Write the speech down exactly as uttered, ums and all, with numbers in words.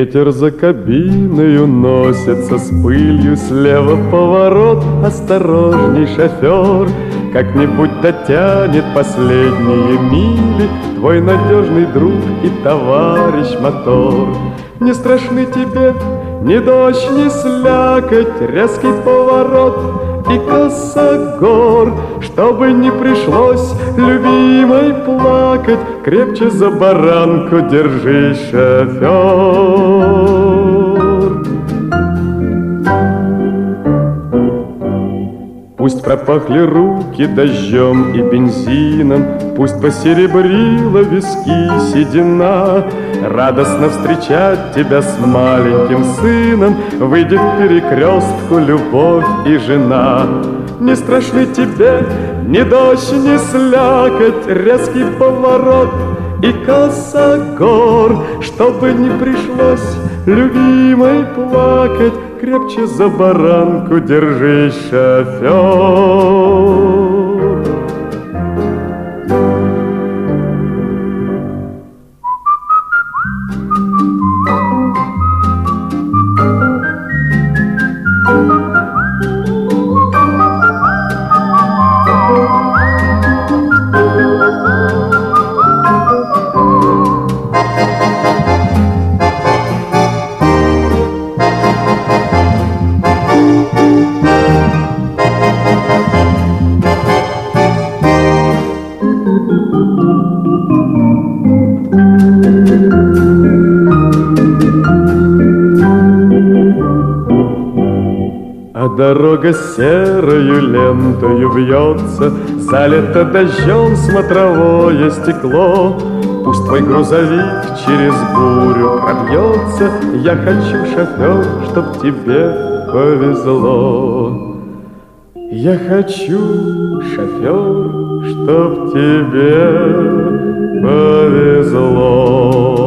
Ветер за кабиной уносится с пылью, слева поворот, осторожней, шофер. Как-нибудь дотянет последние мили твой надежный друг и товарищ мотор. Не страшны тебе ни дождь, ни слякоть, резкий поворот и косогор. Чтобы не пришлось любимой плакать, крепче за баранку держись, шофер. Пусть пропахли руки дождем и бензином, пусть посеребрила виски седина. Радостно встречать тебя с маленьким сыном выйдет к перекрестку любовь и жена. Не страшны тебе ни дождь, ни слякоть, резкий поворот и косогор. Чтобы не пришлось любимой плакать, крепче за баранку держись, шофер. А дорога серою лентою вьется, залито дождем смотровое стекло. Пусть твой грузовик через бурю пробьется, я хочу, шофер, чтоб тебе повезло. Я хочу, шофер, чтоб тебе повезло.